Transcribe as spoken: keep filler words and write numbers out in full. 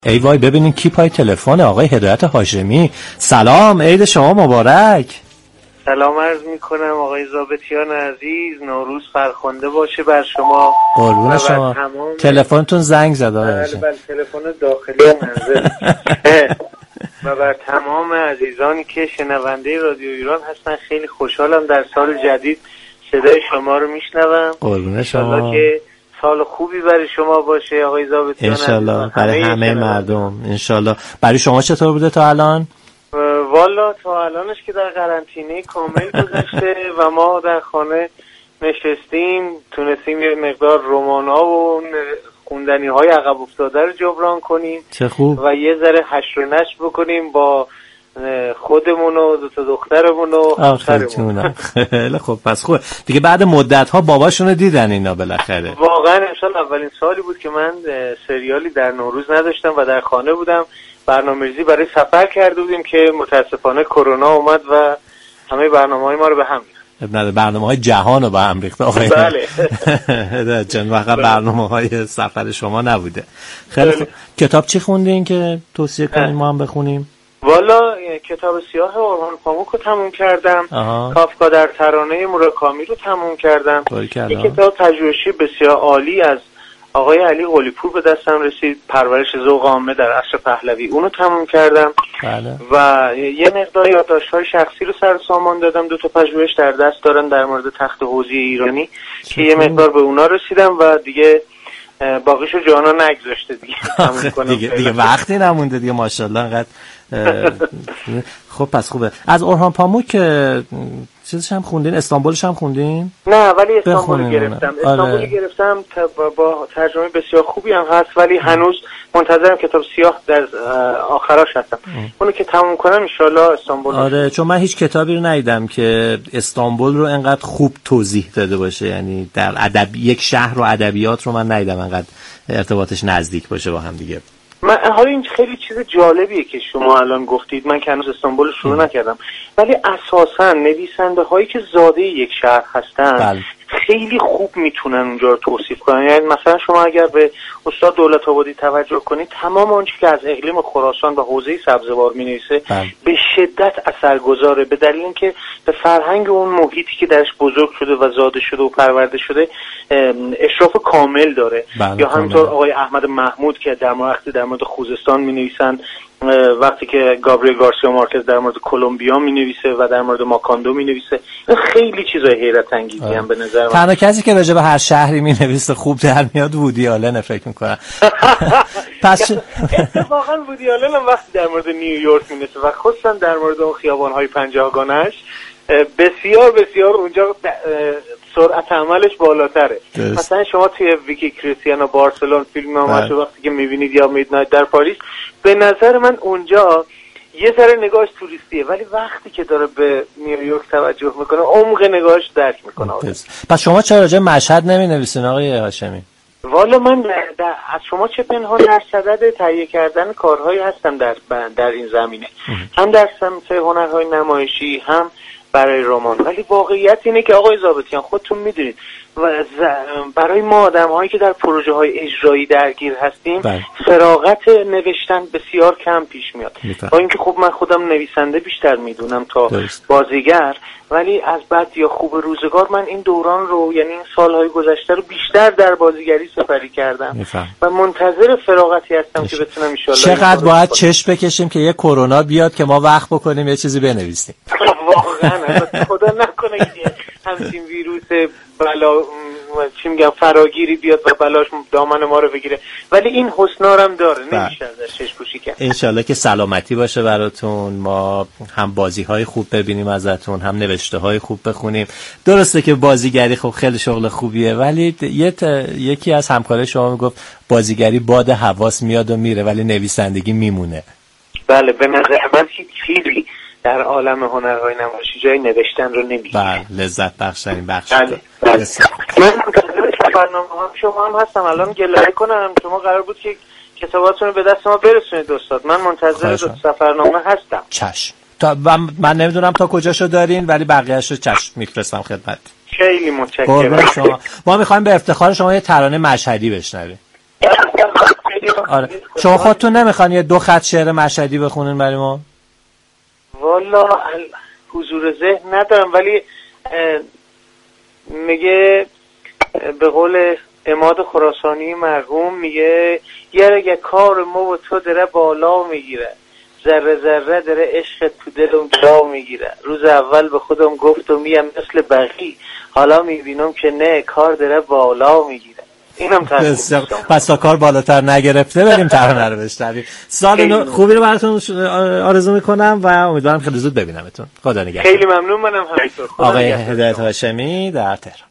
ای وای ببینین کی پای تلفن، آقای هدایت هاشمی. سلام، عید شما مبارک. سلام عرض میکنم آقای ضابطیان عزیز، نوروز فرخنده باشه بر شما. قربون شما. تلفنتون زنگ زد آقای هاشمی؟ بله بله، تلفن داخلی منزل. و بر تمام عزیزانی که شنونده رادیو ایران هستن، خیلی خوشحالم در سال جدید صدای شما رو میشنوم. قربون شما. که سال خوبی برای شما باشه آقای ضابطیان. انشالله برای همه مردم انشالله. برای شما چطور بوده تا الان؟ والا تا الانش که در قرنطینه کامل گذشته و ما در خانه نشستیم، تونستیم یه مقدار رمانا و خوندنی های عقب افتاده رو جبران کنیم. چه خوب. و یه ذره حشر و نشر بکنیم با خودمون و دو تا دخترمون و همسرمون. خیلی خوب. پس خوب دیگه بعد مدت ها باباشون رو دیدن اینا بالاخره. واقعا امسال اولین سالی بود که من سریالی در نوروز نداشتم و در خانه بودم. برنامه‌ریزی برای سفر کرده بودیم که متاسفانه کرونا اومد و همه برنامه‌های ما رو به هم ریخت. نه برنامه‌های جهان رو به هم ریخت آقای. بله. چند وقت برنامه‌های سفر شما نبوده. خیلی خوب. کتاب چی خوندین که توصیه کنین ما هم بخونیم؟ والا کتاب سیاه اورهان پاموک رو تموم کردم. آها. کافکا در ترانه موراکامی رو تموم کردم. این کتاب پژوهشی بسیار عالی از آقای علی قلی‌پور به دستم رسید، پرورش ذوق عامه در عصر پهلوی، اونو تموم کردم. بله. و یه مقدار یادداشت‌های شخصی رو سر سامان دادم. دو تا پژوهش در دست دارن در مورد تخت حوزی ایرانی که یه مقدار به اونا رسیدم و دیگه باقیشو جانا نگذاشته دیگه تموم کنم. دیگه دیگه وقتی نمونده دیگه ماشاءالله انقدر. خب پس خوبه. از اورهان پاموک چیزش هم خوندین؟ استانبولش هم خوندین؟ نه ولی استانبول گرفتم. استانبول آره. گرفتم با ترجمه بسیار خوبی هم هست، ولی هنوز منتظرم کتاب سیاه در آخراش هستم. اونو که تموم کنم ان شاءالله استانبول. آره چون من هیچ کتابی رو ندیدم که استانبول رو انقدر خوب توضیح داده باشه، یعنی در ادب یک شهر و ادبیات رو من ندیدم انقدر ارتباطش نزدیک باشه با هم دیگه. من حالا این خیلی چیز جالبیه که شما الان گفتید، من که هنوز استانبول رو شروع نکردم، ولی اساسا نویسنده هایی که زاده یک شهر هستن بل. خیلی خوب میتونن اونجا رو توصیف کنن. یعنی مثلا شما اگر به استاد دولت‌آبادی توجه کنید، تمام آنچه که از اقلیم خراسان و حوزه سبزوار می‌نویسه به شدت اثرگذاره، به دلیل اینکه به فرهنگ اون محیطی که درش بزرگ شده و زاده شده و پرورده شده اشراف کامل داره. بله، یا همینطور آقای احمد محمود که در مورد در مورد خوزستان می‌نویسن، وقتی که گابریل گارسیا مارکز در مورد کلمبیا می‌نویسه و در مورد ماکاندو می‌نویسه، خیلی چیزای حیرت انگیزی هم به نظر من. تنها کسی که راجع به هر شهری می‌نویسه خوب در میاد وودی آلن فکر می‌کنم. پس اتفاقاً وودی آلن هم وقتی در مورد نیویورک می‌نویسه و خصوصا در مورد اون خیابان‌های پنجاهگانه‌اش بسیار بسیار اونجا سرعت عملش بالاتره. مثلا شما توی ویکی کریستیانو بارسلون فیلم نامش وقتی که می‌بینید یا میدنایت در پاریس، به نظر من اونجا یه ذره نگاهش توریستیه، ولی وقتی که داره به نیویورک توجه میکنه عمق نگاهش درک میکنه. پس شما چرا راجع مشهد نمی‌نویسین آقای هاشمی؟ والا من در از شما چه پنهان در صدد تهیه کردن کارهایی هستم در در این زمینه، هم در سمت هنرهای نمایشی هم برای رمان. ولی واقعیت اینه که آقای ضابطیان خودتون میدونید و برای ما آدم‌هایی که در پروژه‌های اجرایی درگیر هستیم بله. فراغت نوشتن بسیار کم پیش میاد. با اینکه خب من خودم نویسنده بیشتر میدونم تا درست. بازیگر، ولی از بد یا خوب روزگار من این دوران رو، یعنی این سالهای گذشته رو بیشتر در بازیگری سپری کردم میفهم. و منتظر فراغتی هستم میشه. که بتونم ان شاءالله. چقدر باید چشم بکشیم که یه کرونا بیاد که ما وقت بکنیم یه چیزی بنویسیم. واقعا خدا نکنه که همچین ویروس بلا چی میگم فراگیری بیاد و بلاش دامن ما رو بگیره، ولی این حسنارم داره، نمیشه ازش چشم پوشی کرد. انشالله که سلامتی باشه براتون، ما هم بازی‌های خوب ببینیم ازتون، هم نوشته‌های خوب بخونیم. درسته که بازیگری خب خیلی شغل خوبیه، ولی یه یکی از همکارای شما میگفت بازیگری باد حواس میاد و میره ولی نویسندگی میمونه. بله به نظر من خیلی در عالم هنرهای نمایشی جای نوشتن رو نمیگیره. بله لذت بخشن بخش. بله. بله. من منتظر سفرنامه‌ها شما هم هستم. الان گلایه کنم شما قرار بود که کتاباتون رو به دست ما برسونید استاد. من منتظر سفرنامه هستم. چشم. تا من نمیدونم تا کجاشو دارین ولی بقیه‌اشو چشم میفرستم خدمت. خیلی متشکرم. شما ما می‌خوایم به افتخار شما یه ترانه مشهدی بشنویم. آره شما خودتون نمیخوان یه دو خط شعر مشهدی بخونین برای ما؟ والا حضور ذهن ندارم، ولی میگه به قول عماد خراسانی مرحوم، میگه یه اگه کار ما و تو داره بالا میگیره، ذره ذره داره عشق تو دلم جا میگیره، روز اول به خودم گفتم میم مثل بقی، حالا میبینم که نه کار داره بالا میگیره. اینم تصدیق. پس تا کار بالاتر نگرفته بریم ترانه رو بشنویم. سال خوبی رو براتون آرزو میکنم و امیدوارم خیلی زود ببینمتون. خدا نگهدار. خیلی ممنون. منم همینطور. آقای هدایت هاشمی در تهران.